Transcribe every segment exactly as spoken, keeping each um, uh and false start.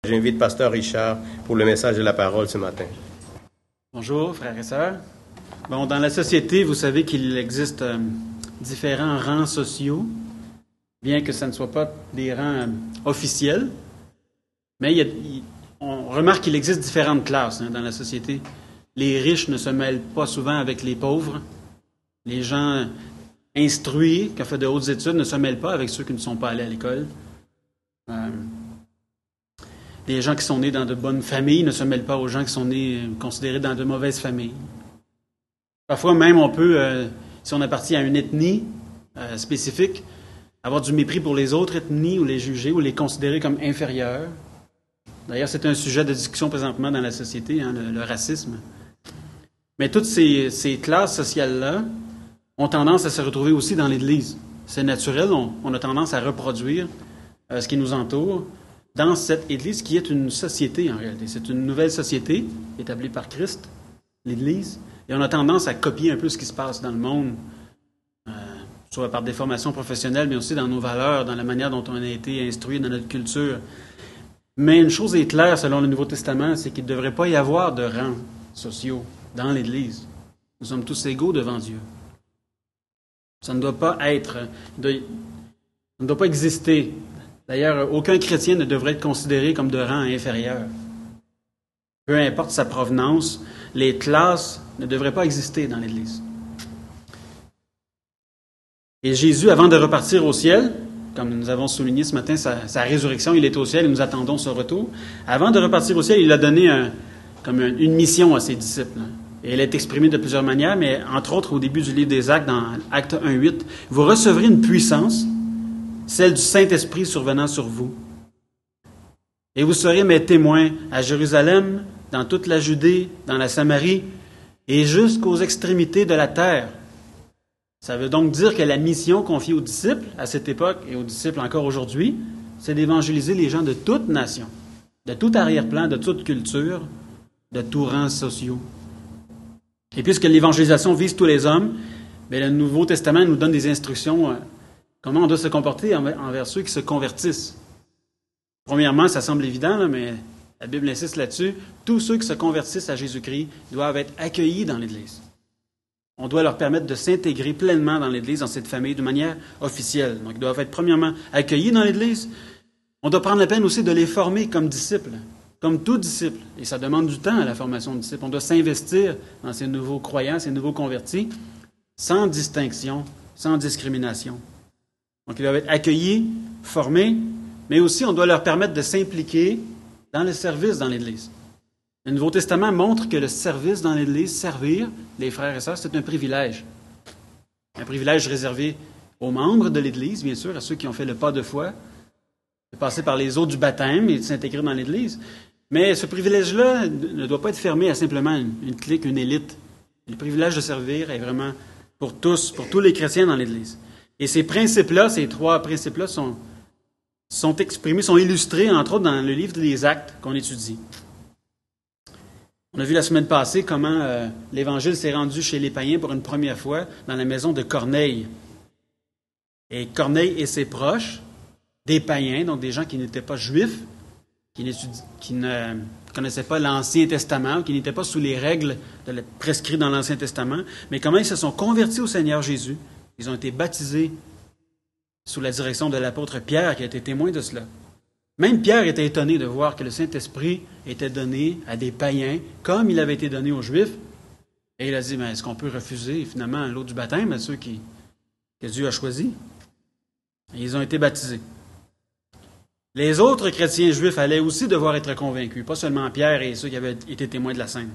J'invite Pasteur Richard pour le message de la parole ce matin. Bonjour, frères et sœurs. Bon, dans la société, vous savez qu'il existe euh, différents rangs sociaux, bien que ce ne soit pas des rangs euh, officiels. Mais il y a, il, on remarque qu'il existe différentes classes hein, dans la société. Les riches ne se mêlent pas souvent avec les pauvres. Les gens instruits, qui ont fait de hautes études, ne se mêlent pas avec ceux qui ne sont pas allés à l'école. Euh, Les gens qui sont nés dans de bonnes familles ne se mêlent pas aux gens qui sont nés considérés dans de mauvaises familles. Parfois même, on peut, euh, si on appartient à une ethnie euh, spécifique, avoir du mépris pour les autres ethnies ou les juger ou les considérer comme inférieurs. D'ailleurs, c'est un sujet de discussion présentement dans la société, hein, le, le racisme. Mais toutes ces, ces classes sociales-là ont tendance à se retrouver aussi dans l'Église. C'est naturel, on, on a tendance à reproduire euh, ce qui nous entoure dans cette Église qui est une société en réalité. C'est une nouvelle société établie par Christ, l'Église, et on a tendance à copier un peu ce qui se passe dans le monde, euh, soit par des formations professionnelles, mais aussi dans nos valeurs, dans la manière dont on a été instruit, dans notre culture. Mais une chose est claire selon le Nouveau Testament, c'est qu'il ne devrait pas y avoir de rangs sociaux dans l'Église. Nous sommes tous égaux devant Dieu. Ça ne doit pas être, ça ne doit pas exister. D'ailleurs, aucun chrétien ne devrait être considéré comme de rang inférieur. Peu importe sa provenance, les classes ne devraient pas exister dans l'Église. Et Jésus, avant de repartir au ciel, comme nous avons souligné ce matin sa, sa résurrection, il est au ciel et nous attendons son retour. Avant de repartir au ciel, il a donné un, comme une mission à ses disciples. Et elle est exprimée de plusieurs manières, mais entre autres au début du livre des Actes, dans Actes un huit, « Vous recevrez une puissance, celle du Saint-Esprit survenant sur vous. Et vous serez mes témoins à Jérusalem, dans toute la Judée, dans la Samarie, et jusqu'aux extrémités de la terre. » Ça veut donc dire que la mission confiée aux disciples, à cette époque, et aux disciples encore aujourd'hui, c'est d'évangéliser les gens de toute nation, de tout arrière-plan, de toute culture, de tous rangs sociaux. Et puisque l'évangélisation vise tous les hommes, bien, le Nouveau Testament nous donne des instructions. Comment on doit se comporter envers ceux qui se convertissent? Premièrement, ça semble évident, là, mais la Bible insiste là-dessus. Tous ceux qui se convertissent à Jésus-Christ doivent être accueillis dans l'Église. On doit leur permettre de s'intégrer pleinement dans l'Église, dans cette famille, de manière officielle. Donc, ils doivent être premièrement accueillis dans l'Église. On doit prendre la peine aussi de les former comme disciples, comme tout disciple. Et ça demande du temps à la formation de disciples. On doit s'investir dans ces nouveaux croyants, ces nouveaux convertis, sans distinction, sans discrimination. Donc, ils doivent être accueillis, formés, mais aussi on doit leur permettre de s'impliquer dans le service dans l'Église. Le Nouveau Testament montre que le service dans l'Église, servir les frères et sœurs, c'est un privilège. Un privilège réservé aux membres de l'Église, bien sûr, à ceux qui ont fait le pas de foi, de passer par les eaux du baptême et de s'intégrer dans l'Église. Mais ce privilège-là ne doit pas être fermé à simplement une, une clique, une élite. Le privilège de servir est vraiment pour tous, pour tous les chrétiens dans l'Église. Et ces principes-là, ces trois principes-là sont, sont exprimés, sont illustrés, entre autres, dans le livre des Actes qu'on étudie. On a vu la semaine passée comment euh, l'Évangile s'est rendu chez les païens pour une première fois dans la maison de Corneille. Et Corneille et ses proches, des païens, donc des gens qui n'étaient pas juifs, qui, qui ne connaissaient pas l'Ancien Testament, qui n'étaient pas sous les règles de la, prescrites dans l'Ancien Testament, mais comment ils se sont convertis au Seigneur Jésus. Ils ont été baptisés sous la direction de l'apôtre Pierre, qui a été témoin de cela. Même Pierre était étonné de voir que le Saint-Esprit était donné à des païens, comme il avait été donné aux Juifs. Et il a dit, mais est-ce qu'on peut refuser finalement l'eau du baptême à ceux qui, que Dieu a choisis? Et ils ont été baptisés. Les autres chrétiens juifs allaient aussi devoir être convaincus, pas seulement Pierre et ceux qui avaient été témoins de la scène.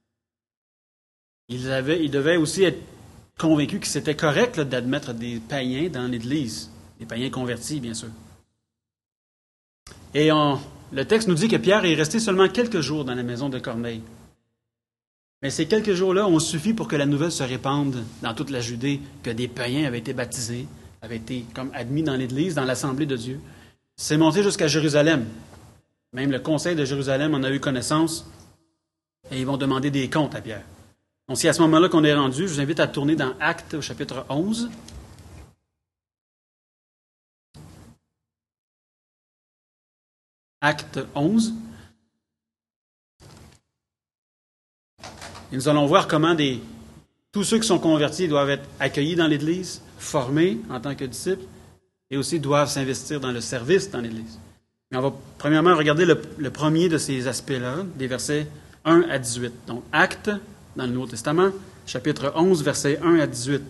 Ils, avaient, ils devaient aussi être convaincus que c'était correct là, d'admettre des païens dans l'Église, des païens convertis, bien sûr. Et on, le texte nous dit que Pierre est resté seulement quelques jours dans la maison de Corneille. Mais ces quelques jours-là ont suffi pour que la nouvelle se répande dans toute la Judée, que des païens avaient été baptisés, avaient été comme admis dans l'Église, dans l'Assemblée de Dieu. C'est monté jusqu'à Jérusalem. Même le conseil de Jérusalem en a eu connaissance et ils vont demander des comptes à Pierre. Donc, c'est à ce moment-là qu'on est rendu. Je vous invite à tourner dans Actes au chapitre onze. Acte onze. Et nous allons voir comment des, tous ceux qui sont convertis doivent être accueillis dans l'Église, formés en tant que disciples, et aussi doivent s'investir dans le service dans l'Église. Mais on va premièrement regarder le, le premier de ces aspects-là, des versets un à dix-huit. Donc, Actes, dans le Nouveau Testament, chapitre onze, versets un à dix-huit.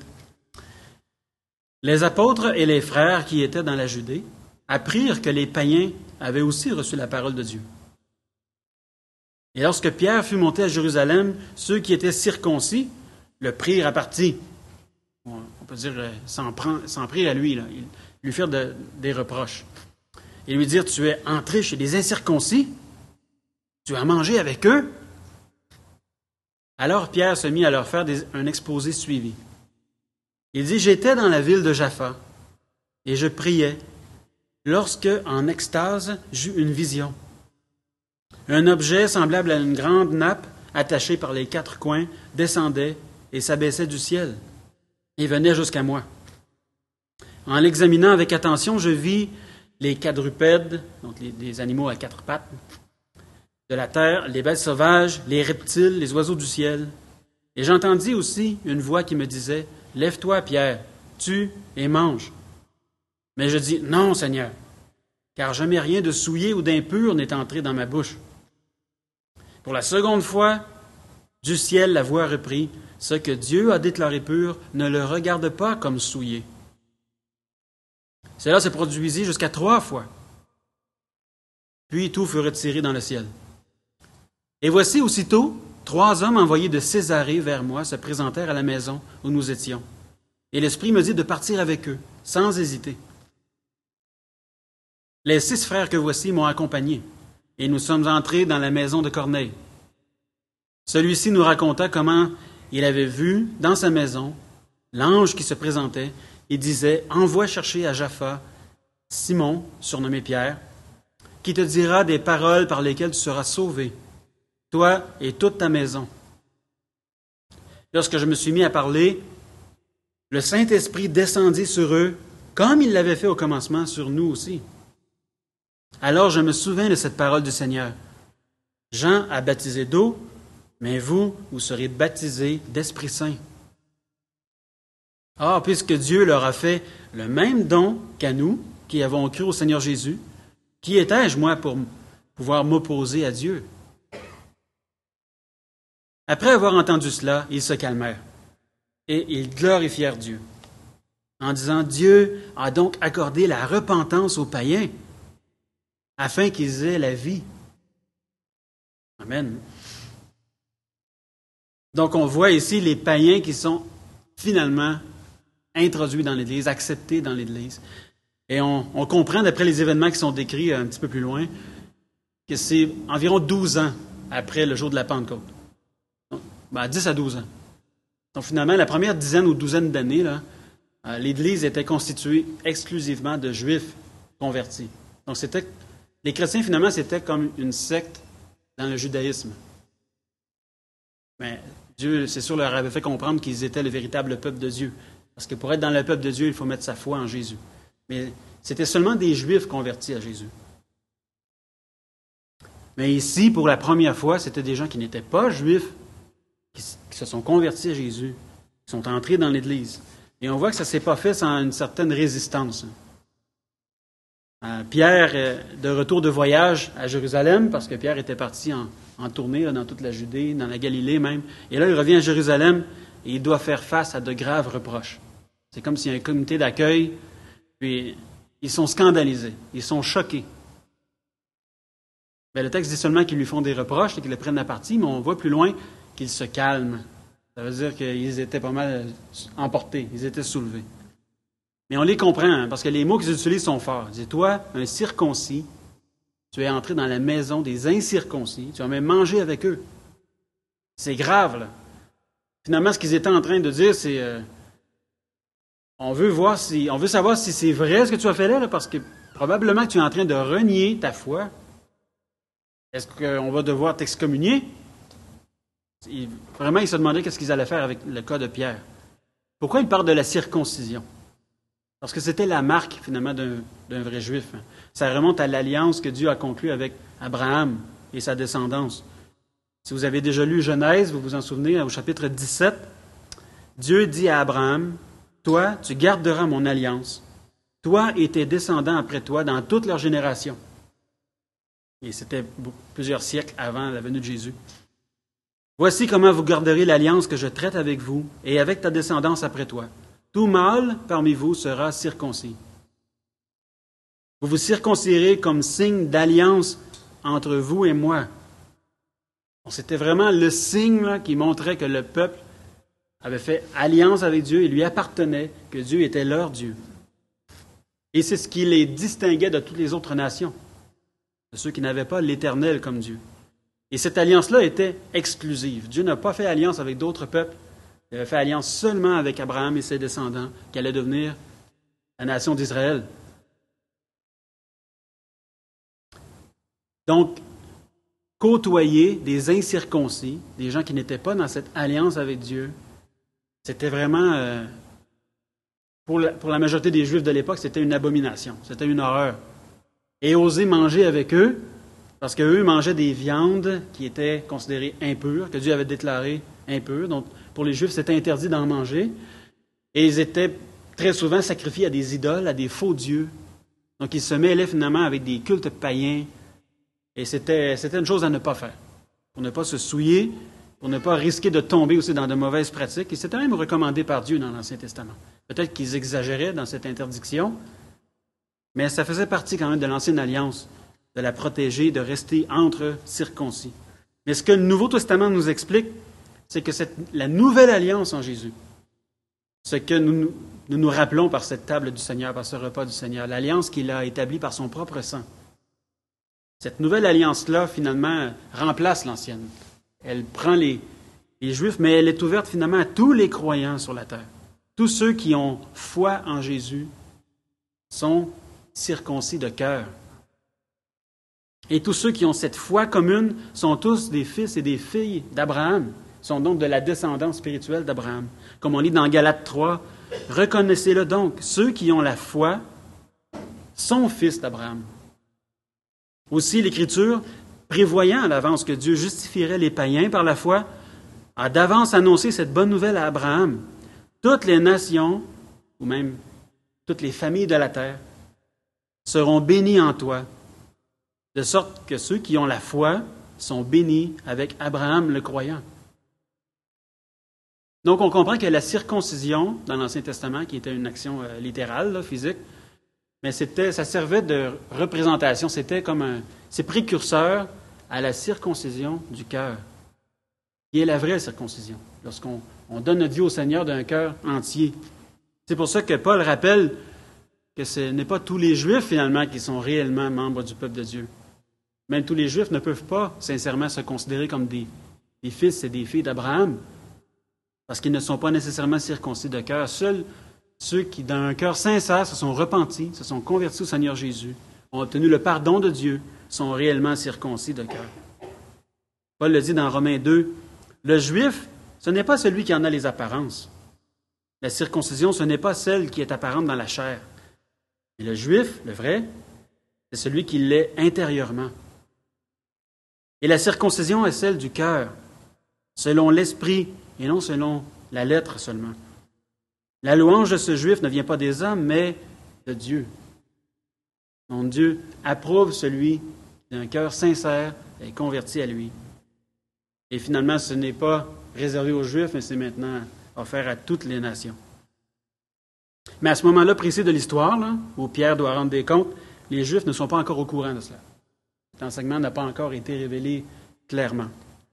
Les apôtres et les frères qui étaient dans la Judée apprirent que les païens avaient aussi reçu la parole de Dieu. Et lorsque Pierre fut monté à Jérusalem, ceux qui étaient circoncis le prirent à partie. On peut dire, s'en, prend, s'en prirent à lui, là. Ils lui firent de, des reproches. Et lui dirent, tu es entré chez les incirconcis? Tu as mangé avec eux? Alors Pierre se mit à leur faire des, un exposé suivi. Il dit, j'étais dans la ville de Jaffa, et je priais, lorsque, en extase, j'eus une vision. Un objet semblable à une grande nappe, attaché par les quatre coins, descendait et s'abaissait du ciel, et venait jusqu'à moi. En l'examinant avec attention, je vis les quadrupèdes, donc les, les animaux à quatre pattes, de la terre, les bêtes sauvages, les reptiles, les oiseaux du ciel. Et j'entendis aussi une voix qui me disait, « Lève-toi, Pierre, tue et mange. » Mais je dis, « Non, Seigneur, car jamais rien de souillé ou d'impur n'est entré dans ma bouche. » Pour la seconde fois, du ciel la voix reprit, « Ce que Dieu a déclaré pur, ne le regarde pas comme souillé. » Cela se produisit jusqu'à trois fois. Puis tout fut retiré dans le ciel. Et voici aussitôt, trois hommes envoyés de Césarée vers moi se présentèrent à la maison où nous étions. Et l'Esprit me dit de partir avec eux, sans hésiter. Les six frères que voici m'ont accompagné, et nous sommes entrés dans la maison de Corneille. Celui-ci nous raconta comment il avait vu, dans sa maison, l'ange qui se présentait et disait, « Envoie chercher à Jaffa Simon, surnommé Pierre, qui te dira des paroles par lesquelles tu seras sauvé, toi et toute ta maison. » Lorsque je me suis mis à parler, le Saint-Esprit descendit sur eux, comme il l'avait fait au commencement sur nous aussi. Alors je me souvins de cette parole du Seigneur. Jean a baptisé d'eau, mais vous, vous serez baptisés d'Esprit Saint. Or, puisque Dieu leur a fait le même don qu'à nous, qui avons cru au Seigneur Jésus, qui étais-je, moi, pour pouvoir m'opposer à Dieu? Après avoir entendu cela, ils se calmèrent et ils glorifièrent Dieu, en disant, Dieu a donc accordé la repentance aux païens, afin qu'ils aient la vie. Amen. Donc on voit ici les païens qui sont finalement introduits dans l'Église, acceptés dans l'Église. Et on, on comprend, d'après les événements qui sont décrits un petit peu plus loin, que c'est environ douze ans après le jour de la Pentecôte. Donc, ben, dix à douze ans. Donc finalement, la première dizaine ou douzaine d'années, là, euh, l'Église était constituée exclusivement de Juifs convertis. Donc c'était, les chrétiens, finalement, c'était comme une secte dans le judaïsme. Mais Dieu, c'est sûr, leur avait fait comprendre qu'ils étaient le véritable peuple de Dieu. Parce que pour être dans le peuple de Dieu, il faut mettre sa foi en Jésus. Mais c'était seulement des Juifs convertis à Jésus. Mais ici, pour la première fois, c'était des gens qui n'étaient pas Juifs, qui, qui se sont convertis à Jésus, qui sont entrés dans l'Église. Et on voit que ça ne s'est pas fait sans une certaine résistance. Euh, Pierre, euh, de retour de voyage à Jérusalem, parce que Pierre était parti en, en tournée là, dans toute la Judée, dans la Galilée même, et là, il revient à Jérusalem et il doit faire face à de graves reproches. C'est comme s'il y a un comité d'accueil, puis ils sont scandalisés, ils sont choqués. Bien, le texte dit seulement qu'ils lui font des reproches et qu'ils le prennent à partie, mais on voit plus loin qu'ils se calment. Ça veut dire qu'ils étaient pas mal emportés, ils étaient soulevés. Mais on les comprend, hein, parce que les mots qu'ils utilisent sont forts. Ils disent, toi, un circoncis, tu es entré dans la maison des incirconcis, tu as même mangé avec eux. C'est grave, là. Finalement, ce qu'ils étaient en train de dire, c'est euh, on veut voir si, on veut savoir si c'est vrai ce que tu as fait là, là, parce que probablement que tu es en train de renier ta foi. Est-ce qu'on va devoir t'excommunier? Il, vraiment, ils se demandaient qu'est-ce qu'ils allaient faire avec le cas de Pierre. Pourquoi ils parlent de la circoncision? Parce que c'était la marque, finalement, d'un, d'un vrai juif. Ça remonte à l'alliance que Dieu a conclue avec Abraham et sa descendance. Si vous avez déjà lu Genèse, vous vous en souvenez, au chapitre dix-sept, Dieu dit à Abraham, « Toi, tu garderas mon alliance, toi et tes descendants après toi dans toutes leurs générations. » Et c'était plusieurs siècles avant la venue de Jésus. « Voici comment vous garderez l'alliance que je traite avec vous et avec ta descendance après toi. Tout mâle parmi vous sera circoncis. Vous vous circoncirez comme signe d'alliance entre vous et moi. » C'était vraiment le signe là, qui montrait que le peuple avait fait alliance avec Dieu et lui appartenait, que Dieu était leur Dieu. Et c'est ce qui les distinguait de toutes les autres nations, de ceux qui n'avaient pas l'Éternel comme Dieu. Et cette alliance-là était exclusive. Dieu n'a pas fait alliance avec d'autres peuples. Il avait fait alliance seulement avec Abraham et ses descendants, qui allaient devenir la nation d'Israël. Donc, côtoyer des incirconcis, des gens qui n'étaient pas dans cette alliance avec Dieu, c'était vraiment, euh, pour, la, pour la majorité des Juifs de l'époque, c'était une abomination, c'était une horreur. Et oser manger avec eux, parce qu'eux mangeaient des viandes qui étaient considérées impures, que Dieu avait déclarées impures. Donc, pour les Juifs, c'était interdit d'en manger. Et ils étaient très souvent sacrifiés à des idoles, à des faux dieux. Donc, ils se mêlaient finalement avec des cultes païens. Et c'était, c'était une chose à ne pas faire, pour ne pas se souiller, pour ne pas risquer de tomber aussi dans de mauvaises pratiques. Et c'était même recommandé par Dieu dans l'Ancien Testament. Peut-être qu'ils exagéraient dans cette interdiction, mais ça faisait partie quand même de l'Ancienne Alliance, de la protéger, de rester entre circoncis. Mais ce que le Nouveau Testament nous explique, c'est que cette, la nouvelle alliance en Jésus, ce que nous, nous nous nous rappelons par cette table du Seigneur, par ce repas du Seigneur, l'alliance qu'il a établie par son propre sang, cette nouvelle alliance-là, finalement, remplace l'ancienne. Elle prend les, les Juifs, mais elle est ouverte finalement à tous les croyants sur la terre. Tous ceux qui ont foi en Jésus sont circoncis de cœur. Et tous ceux qui ont cette foi commune sont tous des fils et des filles d'Abraham, sont donc de la descendance spirituelle d'Abraham. Comme on lit dans Galates trois, « Reconnaissez-le donc, ceux qui ont la foi sont fils d'Abraham. » Aussi, l'Écriture, prévoyant à l'avance que Dieu justifierait les païens par la foi, a d'avance annoncé cette bonne nouvelle à Abraham. Toutes les nations, ou même toutes les familles de la terre, seront bénies en toi, de sorte que ceux qui ont la foi sont bénis avec Abraham le croyant. Donc, on comprend que la circoncision dans l'Ancien Testament, qui était une action euh, littérale, là, physique, mais c'était, ça servait de représentation, c'était comme un, c'est précurseur à la circoncision du cœur, qui est la vraie circoncision, lorsqu'on on donne notre vie au Seigneur d'un cœur entier. C'est pour ça que Paul rappelle que ce n'est pas tous les Juifs, finalement, qui sont réellement membres du peuple de Dieu. Même tous les Juifs ne peuvent pas, sincèrement, se considérer comme des, des fils et des filles d'Abraham, parce qu'ils ne sont pas nécessairement circoncis de cœur. Seuls ceux qui, d'un cœur sincère, se sont repentis, se sont convertis au Seigneur Jésus, ont obtenu le pardon de Dieu, sont réellement circoncis de cœur. Paul le dit dans Romains deux, « Le Juif, ce n'est pas celui qui en a les apparences. La circoncision, ce n'est pas celle qui est apparente dans la chair. Mais le Juif, le vrai, c'est celui qui l'est intérieurement. Et la circoncision est celle du cœur, selon l'esprit et non selon la lettre seulement. La louange de ce Juif ne vient pas des hommes, mais de Dieu. Donc Dieu approuve celui d'un cœur sincère et converti à lui. Et finalement, ce n'est pas réservé aux Juifs, mais c'est maintenant offert à toutes les nations. Mais à ce moment-là précis de l'histoire, là, où Pierre doit rendre des comptes, les Juifs ne sont pas encore au courant de cela. Cet enseignement n'a pas encore été révélé clairement.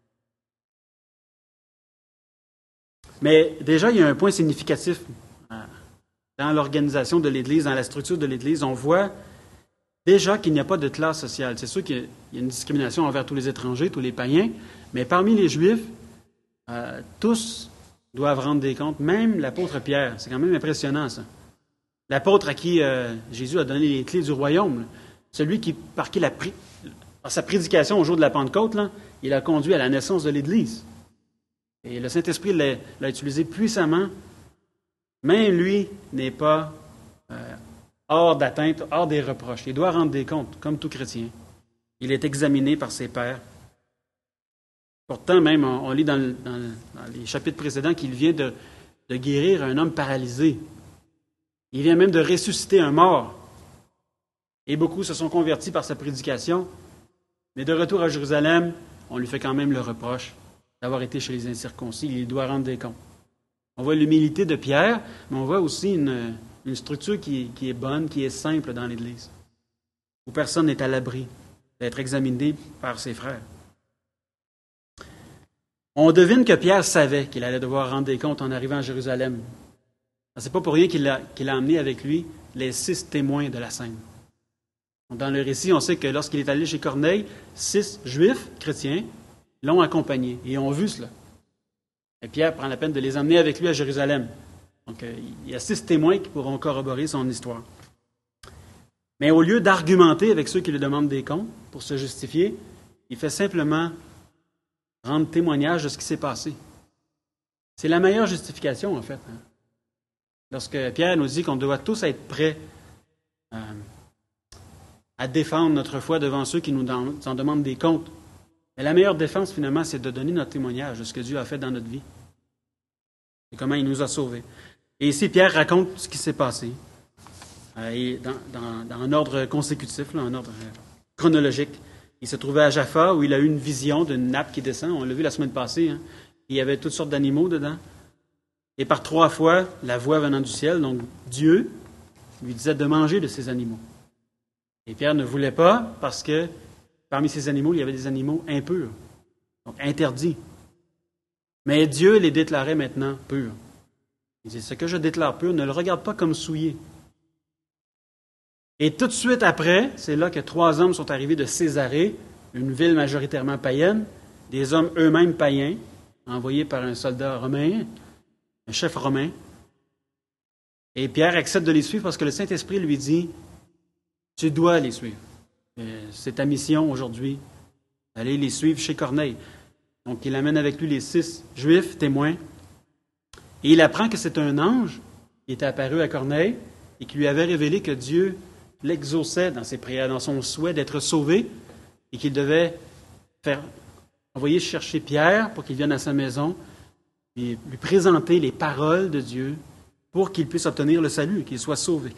Mais déjà, il y a un point significatif dans l'organisation de l'Église, dans la structure de l'Église. On voit déjà qu'il n'y a pas de classe sociale. C'est sûr qu'il y a une discrimination envers tous les étrangers, tous les païens, mais parmi les Juifs, euh, tous doivent rendre des comptes, même l'apôtre Pierre. C'est quand même impressionnant, ça. L'apôtre à qui euh, Jésus a donné les clés du royaume, là. Celui qui, par qui la, par sa prédication au jour de la Pentecôte, là, il a conduit à la naissance de l'Église. Et le Saint-Esprit l'a, l'a utilisé puissamment. Même lui n'est pas euh, hors d'atteinte, hors des reproches. Il doit rendre des comptes, comme tout chrétien. Il est examiné par ses pairs. Pourtant, même, on, on lit dans, le, dans, le, dans les chapitres précédents qu'il vient de, de guérir un homme paralysé. Il vient même de ressusciter un mort. Et beaucoup se sont convertis par sa prédication. Mais de retour à Jérusalem, on lui fait quand même le reproche d'avoir été chez les incirconcis. Il doit rendre des comptes. On voit l'humilité de Pierre, mais on voit aussi une, une structure qui, qui est bonne, qui est simple dans l'Église, où personne n'est à l'abri d'être examiné par ses frères. On devine que Pierre savait qu'il allait devoir rendre des comptes en arrivant à Jérusalem. Ce n'est pas pour rien qu'il a, qu'il a emmené avec lui les six témoins de la scène. Dans le récit, on sait que lorsqu'il est allé chez Corneille, six juifs chrétiens l'ont accompagné et ont vu cela. Et Pierre prend la peine de les emmener avec lui à Jérusalem. Donc, il y a six témoins qui pourront corroborer son histoire. Mais au lieu d'argumenter avec ceux qui lui demandent des comptes pour se justifier, il fait simplement rendre témoignage de ce qui s'est passé. C'est la meilleure justification, en fait. Lorsque Pierre nous dit qu'on doit tous être prêts euh, à défendre notre foi devant ceux qui nous en, en demandent des comptes. Mais la meilleure défense, finalement, c'est de donner notre témoignage de ce que Dieu a fait dans notre vie et comment il nous a sauvés. Et ici, Pierre raconte ce qui s'est passé, euh, et dans, dans, dans un ordre consécutif, là, un ordre euh, chronologique. Il se trouvait à Jaffa, où il a eu une vision d'une nappe qui descend. On l'a vu la semaine passée. Hein. Il y avait toutes sortes d'animaux dedans. Et par trois fois, la voix venant du ciel, donc Dieu, lui disait de manger de ces animaux. Et Pierre ne voulait pas parce que parmi ces animaux, il y avait des animaux impurs, donc interdits. Mais Dieu les déclarait maintenant purs. Il dit, ce que je déclare pur, ne le regarde pas comme souillé. Et tout de suite après, c'est là que trois hommes sont arrivés de Césarée, une ville majoritairement païenne, des hommes eux-mêmes païens, envoyés par un soldat romain, un chef romain. Et Pierre accepte de les suivre parce que le Saint-Esprit lui dit, tu dois les suivre. C'est ta mission aujourd'hui, d'aller les suivre chez Corneille. Donc, il amène avec lui les six juifs témoins. Et il apprend que c'est un ange qui était apparu à Corneille et qui lui avait révélé que Dieu l'exauçait dans ses prières, dans son souhait d'être sauvé et qu'il devait faire envoyer chercher Pierre pour qu'il vienne à sa maison et lui présenter les paroles de Dieu pour qu'il puisse obtenir le salut, qu'il soit sauvé.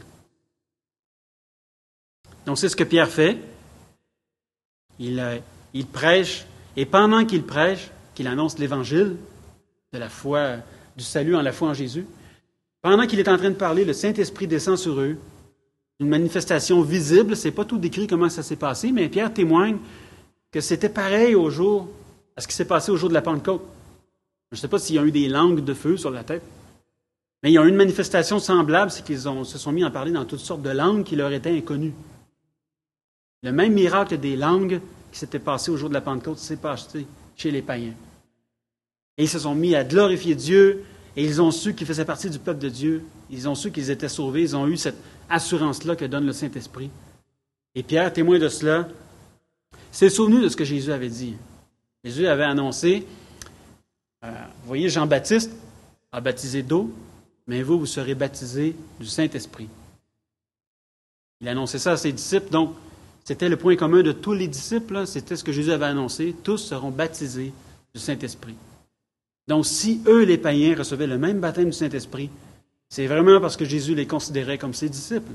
Donc, c'est ce que Pierre fait. Il, euh, il prêche, et pendant qu'il prêche, qu'il annonce l'Évangile de la foi, du salut en la foi en Jésus, pendant qu'il est en train de parler, le Saint-Esprit descend sur eux. Une manifestation visible, c'est pas tout décrit comment ça s'est passé, mais Pierre témoigne que c'était pareil au jour, à ce qui s'est passé au jour de la Pentecôte. Je ne sais pas s'il y a eu des langues de feu sur la tête, mais il y a eu une manifestation semblable, c'est qu'ils ont, se sont mis à parler dans toutes sortes de langues qui leur étaient inconnues. Le même miracle des langues qui s'était passé au jour de la Pentecôte s'est passé chez les païens. Et ils se sont mis à glorifier Dieu, et ils ont su qu'ils faisaient partie du peuple de Dieu. Ils ont su qu'ils étaient sauvés, ils ont eu cette assurance-là que donne le Saint-Esprit. Et Pierre, témoin de cela, s'est souvenu de ce que Jésus avait dit. Jésus avait annoncé, euh, vous voyez, Jean-Baptiste a baptisé d'eau, mais vous, vous serez baptisés du Saint-Esprit. Il a annoncé ça à ses disciples, donc c'était le point commun de tous les disciples, là, c'était ce que Jésus avait annoncé, tous seront baptisés du Saint-Esprit. Donc, si eux, les païens, recevaient le même baptême du Saint-Esprit, c'est vraiment parce que Jésus les considérait comme ses disciples.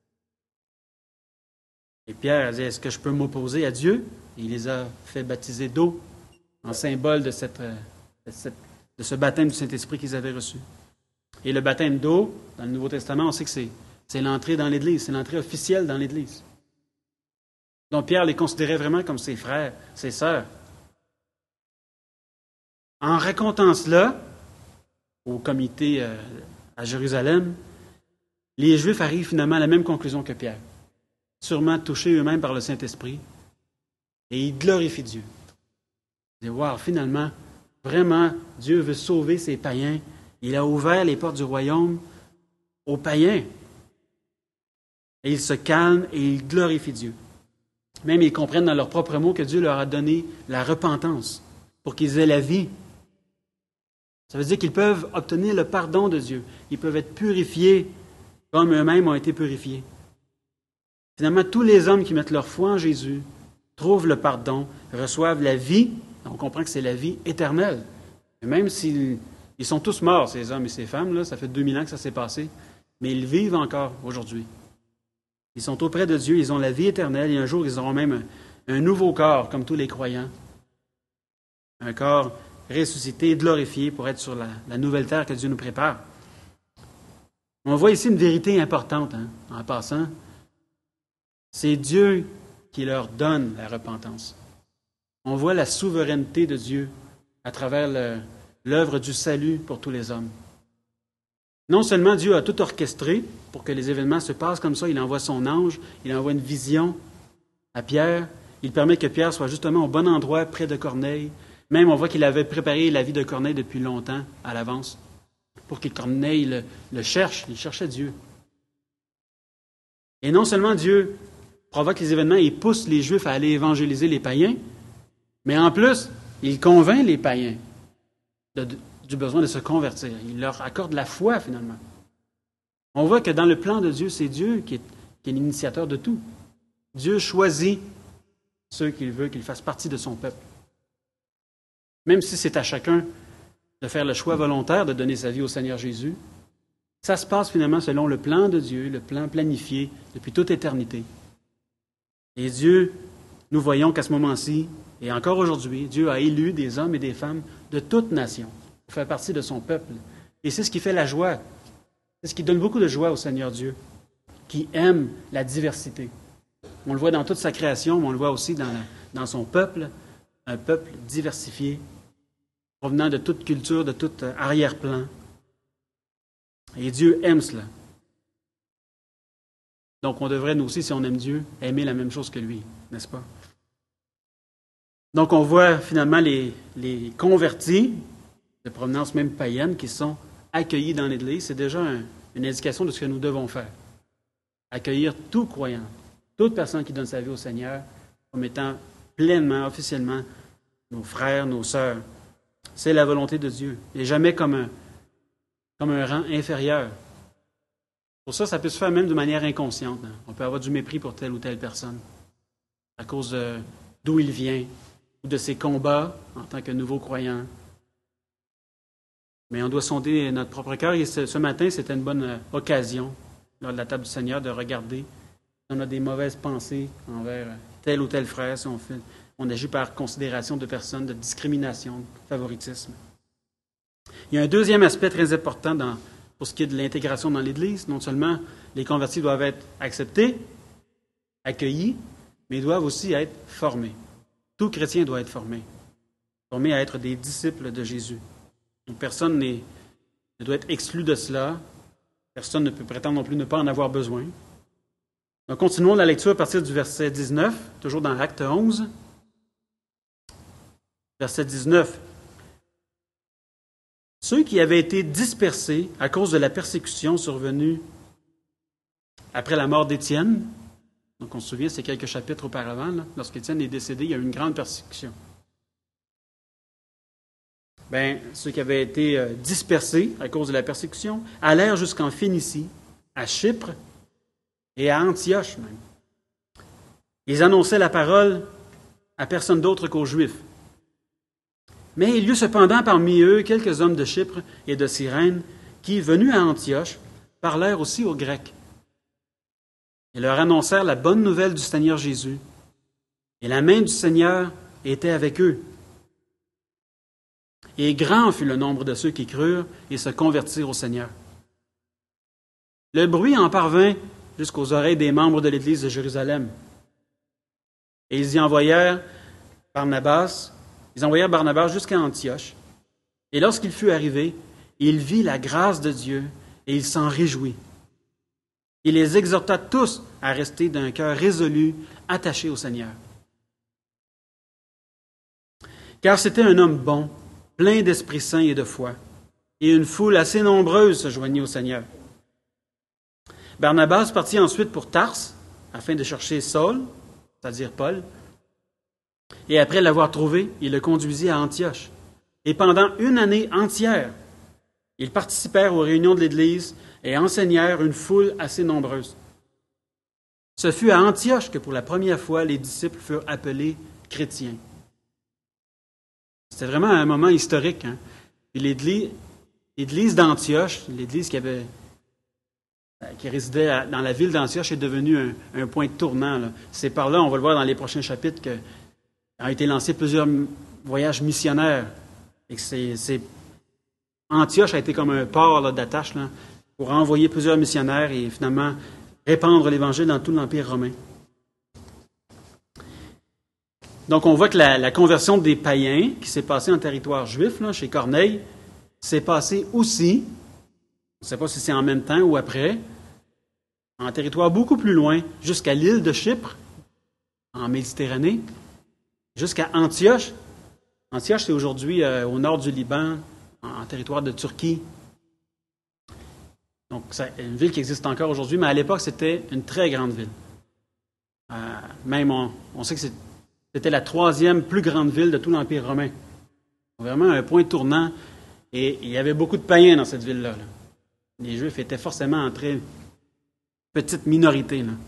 Et Pierre a dit, est-ce que je peux m'opposer à Dieu? Et il les a fait baptiser d'eau, en symbole de, cette, de, cette, de ce baptême du Saint-Esprit qu'ils avaient reçu. Et le baptême d'eau, dans le Nouveau Testament, on sait que c'est, c'est l'entrée dans l'Église, c'est l'entrée officielle dans l'Église. Donc Pierre les considérait vraiment comme ses frères, ses sœurs. En racontant cela au comité euh, à Jérusalem, les Juifs arrivent finalement à la même conclusion que Pierre, sûrement touchés eux-mêmes par le Saint-Esprit, et ils glorifient Dieu. Ils disent, wow, finalement, vraiment, Dieu veut sauver ses païens. Il a ouvert les portes du royaume aux païens. Et ils se calment et ils glorifient Dieu. Même ils comprennent dans leurs propres mots que Dieu leur a donné la repentance pour qu'ils aient la vie. Ça veut dire qu'ils peuvent obtenir le pardon de Dieu. Ils peuvent être purifiés comme eux-mêmes ont été purifiés. Finalement, tous les hommes qui mettent leur foi en Jésus trouvent le pardon, reçoivent la vie. On comprend que c'est la vie éternelle. Et même s'ils ils sont tous morts, ces hommes et ces femmes, là, ça fait deux mille ans que ça s'est passé, mais ils vivent encore aujourd'hui. Ils sont auprès de Dieu, ils ont la vie éternelle, et un jour, ils auront même un, un nouveau corps, comme tous les croyants. Un corps ressuscité, glorifié, pour être sur la, la nouvelle terre que Dieu nous prépare. On voit ici une vérité importante, hein, en passant. C'est Dieu qui leur donne la repentance. On voit la souveraineté de Dieu à travers le, l'œuvre du salut pour tous les hommes. Non seulement Dieu a tout orchestré pour que les événements se passent comme ça, il envoie son ange, il envoie une vision à Pierre, il permet que Pierre soit justement au bon endroit près de Corneille. Même on voit qu'il avait préparé la vie de Corneille depuis longtemps à l'avance pour que Corneille le, le cherche, il cherchait Dieu. Et non seulement Dieu provoque les événements et pousse les Juifs à aller évangéliser les païens, mais en plus, il convainc les païens de, de, du besoin de se convertir. Il leur accorde la foi, finalement. On voit que dans le plan de Dieu, c'est Dieu qui est, qui est l'initiateur de tout. Dieu choisit ceux qu'il veut qu'ils fassent partie de son peuple. Même si c'est à chacun de faire le choix volontaire de donner sa vie au Seigneur Jésus, ça se passe finalement selon le plan de Dieu, le plan planifié depuis toute éternité. Et Dieu, nous voyons qu'à ce moment-ci, et encore aujourd'hui, Dieu a élu des hommes et des femmes de toute nation pour faire partie de son peuple. Et c'est ce qui fait la joie. C'est ce qui donne beaucoup de joie au Seigneur Dieu, qui aime la diversité. On le voit dans toute sa création, mais on le voit aussi dans, la, dans son peuple, un peuple diversifié, provenant de toute culture, de tout arrière-plan. Et Dieu aime cela. Donc on devrait, nous aussi, si on aime Dieu, aimer la même chose que lui, n'est-ce pas? Donc on voit finalement les, les convertis, de provenance même païenne, qui sont accueillis dans l'Église. C'est déjà un, une indication de ce que nous devons faire. Accueillir tout croyant, toute personne qui donne sa vie au Seigneur, comme étant pleinement, officiellement, nos frères, nos sœurs. C'est la volonté de Dieu, et jamais comme un, comme un rang inférieur. Pour ça, ça peut se faire même de manière inconsciente. Hein. On peut avoir du mépris pour telle ou telle personne, à cause de, d'où il vient, ou de ses combats en tant que nouveau croyant. Mais on doit sonder notre propre cœur, et ce, ce matin, c'était une bonne euh, occasion, lors de la table du Seigneur, de regarder si on a des mauvaises pensées envers tel ou tel frère, si on, fait, on agit par considération de personnes, de discrimination, de favoritisme. Il y a un deuxième aspect très important dans, pour ce qui est de l'intégration dans l'Église. Non seulement les convertis doivent être acceptés, accueillis, mais ils doivent aussi être formés. Tout chrétien doit être formé, formé à être des disciples de Jésus. Donc, personne n'est, ne doit être exclu de cela. Personne ne peut prétendre non plus ne pas en avoir besoin. Donc, continuons la lecture à partir du verset dix-neuf, toujours dans Acte onze. Verset dix-neuf. Ceux qui avaient été dispersés à cause de la persécution survenue après la mort d'Étienne, donc on se souvient, c'est quelques chapitres auparavant, là, lorsqu'Étienne est décédé, il y a eu une grande persécution. Bien, ceux qui avaient été euh, dispersés à cause de la persécution allèrent jusqu'en Phénicie, à Chypre et à Antioche même. Ils annonçaient la parole à personne d'autre qu'aux Juifs. Mais il y eut cependant parmi eux quelques hommes de Chypre et de Cyrène qui, venus à Antioche, parlèrent aussi aux Grecs. Ils leur annoncèrent la bonne nouvelle du Seigneur Jésus. Et la main du Seigneur était avec eux. Et grand fut le nombre de ceux qui crurent et se convertirent au Seigneur. Le bruit en parvint jusqu'aux oreilles des membres de l'Église de Jérusalem. Et ils y envoyèrent Barnabas, ils envoyèrent Barnabas jusqu'à Antioche. Et lorsqu'il fut arrivé, il vit la grâce de Dieu et il s'en réjouit. Il les exhorta tous à rester d'un cœur résolu, attaché au Seigneur. Car c'était un homme bon, plein d'Esprit Saint et de foi, et une foule assez nombreuse se joignit au Seigneur. Barnabas partit ensuite pour Tarse, afin de chercher Saul, c'est-à-dire Paul, et après l'avoir trouvé, il le conduisit à Antioche. Et pendant une année entière, ils participèrent aux réunions de l'Église et enseignèrent une foule assez nombreuse. Ce fut à Antioche que pour la première fois les disciples furent appelés chrétiens. C'était vraiment un moment historique. Hein? Et l'église, l'église d'Antioche, l'église qui avait qui résidait à, dans la ville d'Antioche, est devenue un, un point de tournant. Là. C'est par là, on va le voir dans les prochains chapitres, que ont été lancés plusieurs voyages missionnaires. Et que c'est, c'est... Antioche a été comme un port là, d'attache là, pour envoyer plusieurs missionnaires et finalement répandre l'Évangile dans tout l'Empire romain. Donc, on voit que la, la conversion des païens, qui s'est passée en territoire juif, là, chez Corneille, s'est passée aussi, on ne sait pas si c'est en même temps ou après, en territoire beaucoup plus loin, jusqu'à l'île de Chypre, en Méditerranée, jusqu'à Antioche. Antioche, c'est aujourd'hui euh, au nord du Liban, en, en territoire de Turquie. Donc, c'est une ville qui existe encore aujourd'hui, mais à l'époque, c'était une très grande ville. Euh, même, on, on sait que c'est, c'était la troisième plus grande ville de tout l'Empire romain. Vraiment un point tournant. Et il y avait beaucoup de païens dans cette ville-là. Là. Les Juifs étaient forcément en très petite minorité. Là.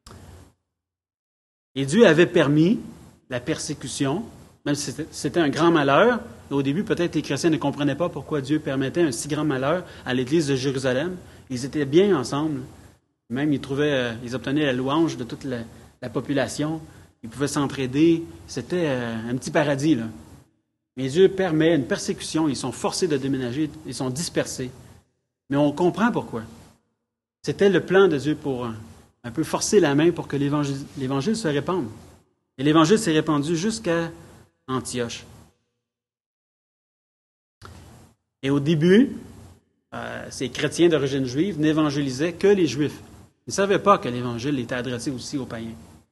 Et Dieu avait permis la persécution, même si c'était, c'était un grand malheur. Au début, peut-être les chrétiens ne comprenaient pas pourquoi Dieu permettait un si grand malheur à l'Église de Jérusalem. Ils étaient bien ensemble. Même, ils, trouvaient, euh, ils obtenaient la louange de toute la, la population. Ils pouvaient s'entraider. C'était euh, un petit paradis, là. Mais Dieu permet une persécution. Ils sont forcés de déménager. Ils sont dispersés. Mais on comprend pourquoi. C'était le plan de Dieu pour un, un peu forcer la main pour que l'Évangile, l'Évangile se répande. Et l'Évangile s'est répandu jusqu'à Antioche. Et au début, euh, ces chrétiens d'origine juive n'évangélisaient que les Juifs. Ils ne savaient pas que l'Évangile était adressé aussi aux païens.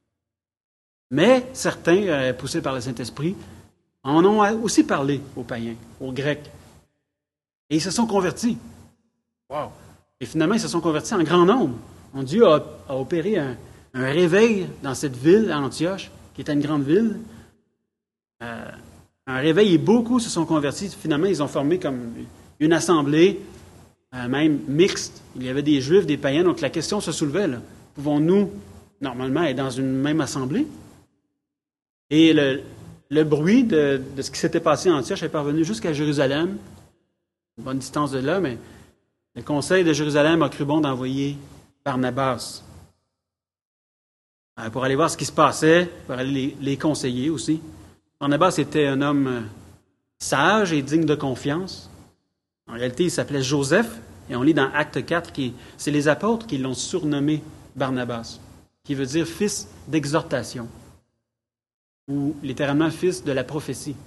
Mais certains, euh, poussés par le Saint-Esprit, en ont aussi parlé aux païens, aux Grecs. Et ils se sont convertis. Wow! Et finalement, ils se sont convertis en grand nombre. Dieu a, a opéré un, un réveil dans cette ville, à Antioche, qui était une grande ville. Euh, un réveil et beaucoup se sont convertis. Finalement, ils ont formé comme une assemblée, euh, même mixte. Il y avait des Juifs, des païens, donc la question se soulevait. Là. Pouvons-nous, normalement, être dans une même assemblée? Et le, le bruit de, de ce qui s'était passé à Antioche est parvenu jusqu'à Jérusalem, une bonne distance de là, mais le conseil de Jérusalem a cru bon d'envoyer Barnabas euh, pour aller voir ce qui se passait, pour aller les, les conseiller aussi. Barnabas était un homme sage et digne de confiance. En réalité, il s'appelait Joseph, et on lit dans Acte quatre, qui, c'est les apôtres qui l'ont surnommé Barnabas, qui veut dire fils d'exhortation, ou littéralement fils de la prophétie.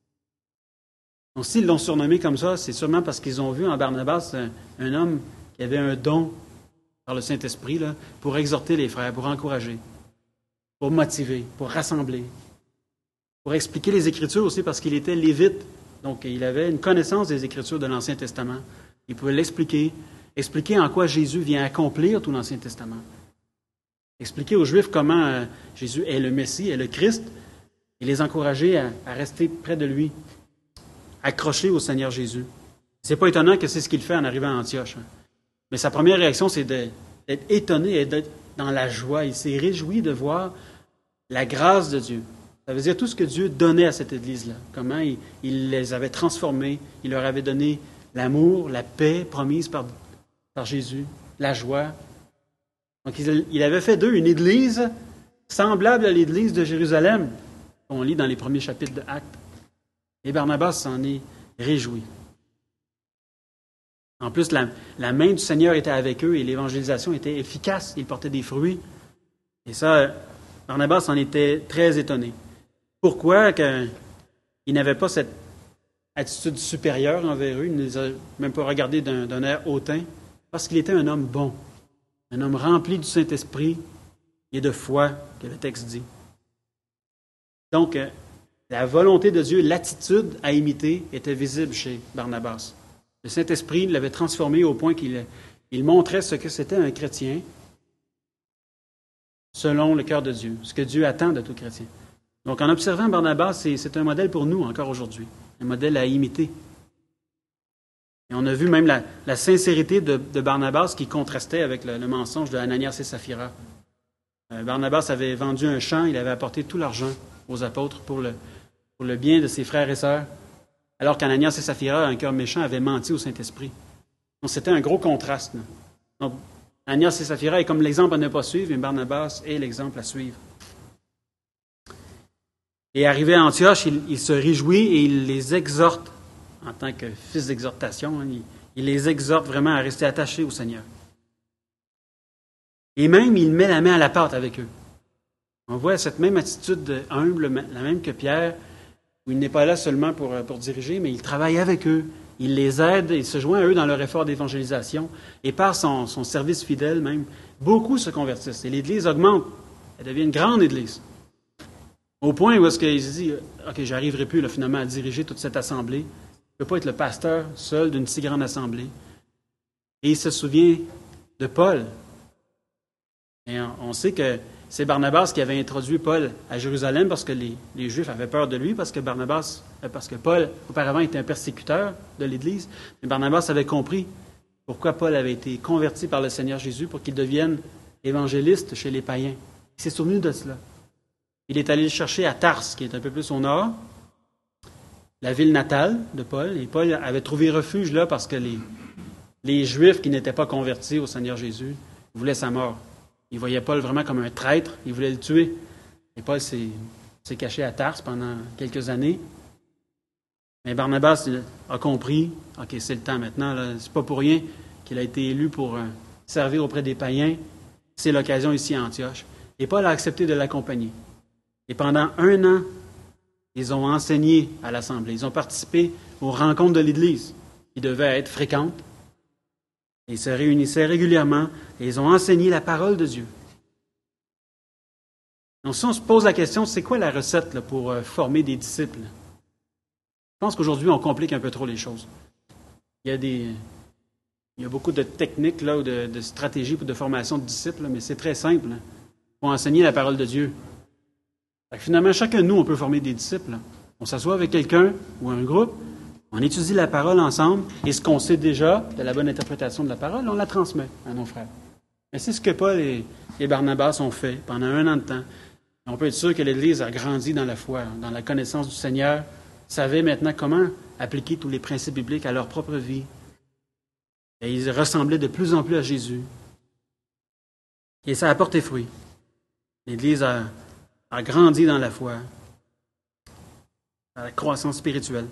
Donc, s'ils l'ont surnommé comme ça, c'est sûrement parce qu'ils ont vu en Barnabas un, un homme qui avait un don par le Saint-Esprit là, pour exhorter les frères, pour encourager, pour motiver, pour rassembler, pour expliquer les Écritures aussi parce qu'il était lévite. Donc, il avait une connaissance des Écritures de l'Ancien Testament. Il pouvait l'expliquer, expliquer en quoi Jésus vient accomplir tout l'Ancien Testament. Expliquer aux Juifs comment euh, Jésus est le Messie, est le Christ, et les encourager à, à rester près de lui, accrochés au Seigneur Jésus. C'est pas étonnant que c'est ce qu'il fait en arrivant à Antioche. Hein. Mais sa première réaction, c'est de, d'être étonné et d'être dans la joie. Il s'est réjoui de voir la grâce de Dieu. Ça veut dire tout ce que Dieu donnait à cette Église-là. Comment il, il les avait transformés. Il leur avait donné l'amour, la paix promise par, par Jésus, la joie. Donc, il, il avait fait d'eux une Église semblable à l'Église de Jérusalem, qu'on lit dans les premiers chapitres de Actes. Et Barnabas s'en est réjoui. En plus, la, la main du Seigneur était avec eux et l'évangélisation était efficace. Ils portaient des fruits. Et ça, Barnabas en était très étonné. Pourquoi que, il n'avait pas cette attitude supérieure envers eux? Il ne les a même pas regardés d'un, d'un air hautain. Parce qu'il était un homme bon. Un homme rempli du Saint-Esprit et de foi, que le texte dit. Donc, la volonté de Dieu, l'attitude à imiter, était visible chez Barnabas. Le Saint-Esprit l'avait transformé au point qu'il il montrait ce que c'était un chrétien selon le cœur de Dieu, ce que Dieu attend de tout chrétien. Donc, en observant Barnabas, c'est, c'est un modèle pour nous encore aujourd'hui, un modèle à imiter. Et on a vu même la, la sincérité de, de Barnabas qui contrastait avec le, le mensonge de Ananias et Saphira. Euh, Barnabas avait vendu un champ, il avait apporté tout l'argent aux apôtres pour le, pour le bien de ses frères et sœurs, alors qu'Ananias et Saphira, un cœur méchant, avaient menti au Saint-Esprit. Donc c'était un gros contraste. Là. Donc Ananias et Saphira est comme l'exemple à ne pas suivre, mais Barnabas est l'exemple à suivre. Et arrivé à Antioche, il, il se réjouit et il les exhorte, en tant que fils d'exhortation, hein, il, il les exhorte vraiment à rester attachés au Seigneur. Et même, il met la main à la pâte avec eux. On voit cette même attitude humble, la même que Pierre, où il n'est pas là seulement pour, pour diriger, mais il travaille avec eux. Il les aide, il se joint à eux dans leur effort d'évangélisation. Et par son, son service fidèle même, beaucoup se convertissent. Et l'Église augmente. Elle devient une grande Église. Au point où est-ce qu'il se dit, OK, j'arriverai plus là, finalement à diriger toute cette assemblée. Je ne peux pas être le pasteur seul d'une si grande assemblée. Et il se souvient de Paul. Et on, on sait que c'est Barnabas qui avait introduit Paul à Jérusalem parce que les, les Juifs avaient peur de lui, parce que Barnabas, parce que Paul, auparavant, était un persécuteur de l'Église. Mais Barnabas avait compris pourquoi Paul avait été converti par le Seigneur Jésus pour qu'il devienne évangéliste chez les païens. Il s'est souvenu de cela. Il est allé le chercher à Tars, qui est un peu plus au nord, la ville natale de Paul. Et Paul avait trouvé refuge là parce que les, les Juifs qui n'étaient pas convertis au Seigneur Jésus voulaient sa mort. Ils voyaient Paul vraiment comme un traître. Ils voulaient le tuer. Et Paul s'est, s'est caché à Tars pendant quelques années. Mais Barnabas a compris, OK, c'est le temps maintenant. Là. C'est pas pour rien qu'il a été élu pour euh, servir auprès des païens. C'est l'occasion ici à Antioche. Et Paul a accepté de l'accompagner. Et pendant un an, ils ont enseigné à l'Assemblée. Ils ont participé aux rencontres de l'Église, qui devaient être fréquentes. Ils se réunissaient régulièrement et ils ont enseigné la parole de Dieu. Donc, si on se pose la question, c'est quoi la recette là, pour euh, former des disciples? Je pense qu'aujourd'hui, on complique un peu trop les choses. Il y a, des, il y a beaucoup de techniques là, ou de, de stratégies de formation de disciples, là, mais c'est très simple. Il faut enseigner la parole de Dieu. Finalement, chacun de nous, on peut former des disciples. On s'assoit avec quelqu'un ou un groupe, on étudie la parole ensemble, et ce qu'on sait déjà de la bonne interprétation de la parole, on la transmet à nos frères. Mais c'est ce que Paul et, et Barnabas ont fait pendant un an de temps. On peut être sûr que l'Église a grandi dans la foi, dans la connaissance du Seigneur, savait maintenant comment appliquer tous les principes bibliques à leur propre vie. Et ils ressemblaient de plus en plus à Jésus. Et ça a porté fruit. L'Église a a grandi dans la foi, dans la croissance spirituelle.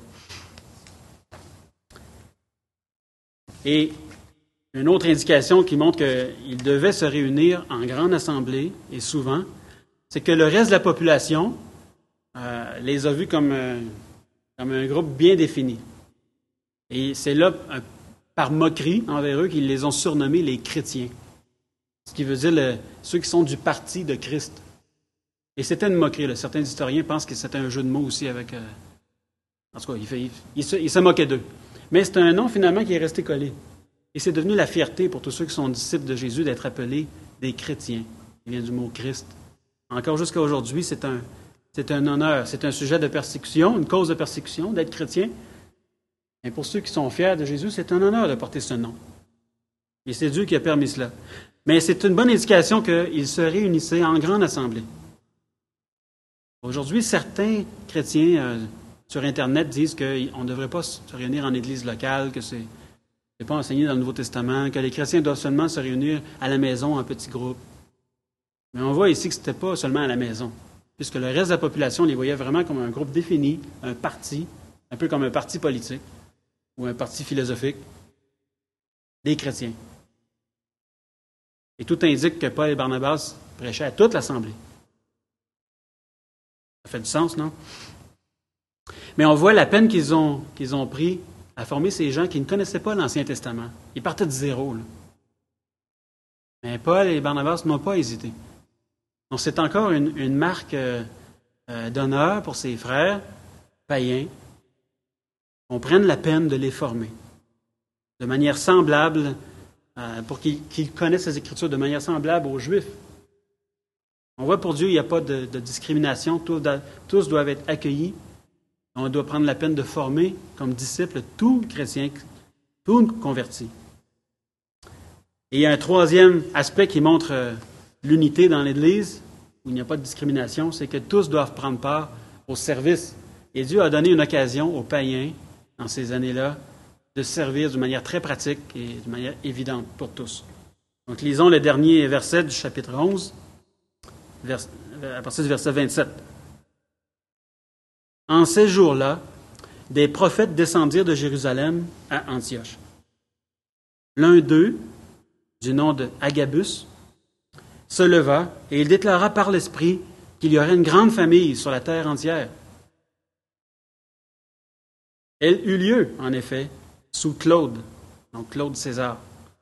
Et une autre indication qui montre qu'ils devaient se réunir en grande assemblée, et souvent, c'est que le reste de la population euh, les a vus comme, euh, comme un groupe bien défini. Et c'est là, euh, par moquerie envers eux, qu'ils les ont surnommés les chrétiens. Ce qui veut dire le, ceux qui sont du parti de Christ. Et c'était une moquerie. Là. Certains historiens pensent que c'était un jeu de mots aussi avec... Euh... En tout cas, il, fait, il, il, se, il se moquait d'eux. Mais c'est un nom, finalement, qui est resté collé. Et c'est devenu la fierté pour tous ceux qui sont disciples de Jésus d'être appelés des chrétiens. Il vient du mot Christ. Encore jusqu'à aujourd'hui, c'est un, c'est un honneur. C'est un sujet de persécution, une cause de persécution, d'être chrétien. Et pour ceux qui sont fiers de Jésus, c'est un honneur de porter ce nom. Et c'est Dieu qui a permis cela. Mais c'est une bonne indication qu'ils se réunissaient en grande assemblée. Aujourd'hui, certains chrétiens euh, sur Internet disent qu'on ne devrait pas se réunir en église locale, que ce n'est pas enseigné dans le Nouveau Testament, que les chrétiens doivent seulement se réunir à la maison en petits groupes. Mais on voit ici que ce n'était pas seulement à la maison, puisque le reste de la population les voyait vraiment comme un groupe défini, un parti, un peu comme un parti politique ou un parti philosophique, des chrétiens. Et tout indique que Paul et Barnabas prêchaient à toute l'assemblée. Ça fait du sens, non? Mais on voit la peine qu'ils ont, qu'ils ont pris à former ces gens qui ne connaissaient pas l'Ancien Testament. Ils partaient de zéro. Là. Mais Paul et Barnabas n'ont pas hésité. Donc c'est encore une, une marque euh, euh, d'honneur pour ces frères païens qu'on prenne la peine de les former de manière semblable, euh, pour qu'ils, qu'ils connaissent les Écritures de manière semblable aux Juifs. On voit pour Dieu, il n'y a pas de, de discrimination. Tous, tous doivent être accueillis. On doit prendre la peine de former comme disciples tout chrétien, tout converti. Et il y a un troisième aspect qui montre euh, l'unité dans l'Église, où il n'y a pas de discrimination, c'est que tous doivent prendre part au service. Et Dieu a donné une occasion aux païens, dans ces années-là, de servir d'une manière très pratique et d'une manière évidente pour tous. Donc, lisons le dernier verset du chapitre onze, vers, à partir du verset vingt-sept. En ces jours-là, des prophètes descendirent de Jérusalem à Antioche. L'un d'eux, du nom de Agabus, se leva et il déclara par l'Esprit qu'il y aurait une grande famille sur la terre entière. Elle eut lieu, en effet, sous Claude, donc Claude César.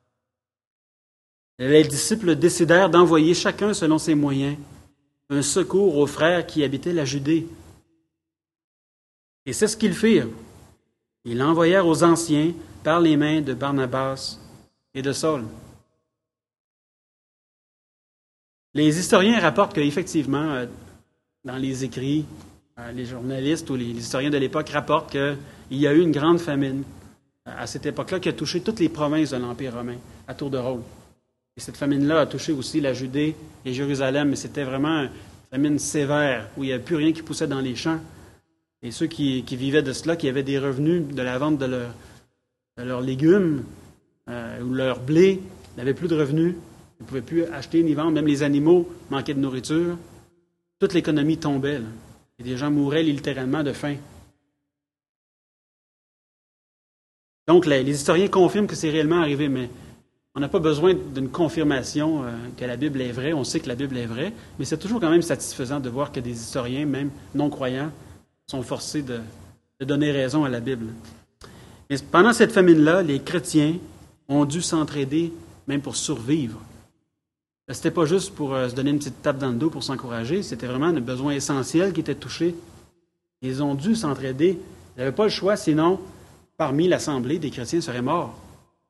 Les disciples décidèrent d'envoyer chacun selon ses moyens un secours aux frères qui habitaient la Judée. Et c'est ce qu'ils firent. Ils l'envoyèrent aux anciens par les mains de Barnabas et de Saul. Les historiens rapportent qu'effectivement, dans les écrits, les journalistes ou les historiens de l'époque rapportent qu'il y a eu une grande famine à cette époque-là qui a touché toutes les provinces de l'Empire romain à tour de rôle. Et cette famine-là a touché aussi la Judée et Jérusalem, mais c'était vraiment une famine sévère où il n'y avait plus rien qui poussait dans les champs. Et ceux qui, qui vivaient de cela, qui avaient des revenus de la vente de, leur, de leurs légumes euh, ou leur blé, n'avaient plus de revenus. Ils ne pouvaient plus acheter ni vendre. Même les animaux manquaient de nourriture. Toute l'économie tombait, là. Et des gens mouraient littéralement de faim. Donc, les, les historiens confirment que c'est réellement arrivé, mais on n'a pas besoin d'une confirmation euh, que la Bible est vraie. On sait que la Bible est vraie, mais c'est toujours quand même satisfaisant de voir que des historiens, même non-croyants, sont forcés de, de donner raison à la Bible. Mais pendant cette famine-là, les chrétiens ont dû s'entraider, même pour survivre. Ce n'était pas juste pour euh, se donner une petite tape dans le dos pour s'encourager, c'était vraiment un besoin essentiel qui était touché. Ils ont dû s'entraider. Ils n'avaient pas le choix, sinon, parmi l'assemblée, des chrétiens seraient morts.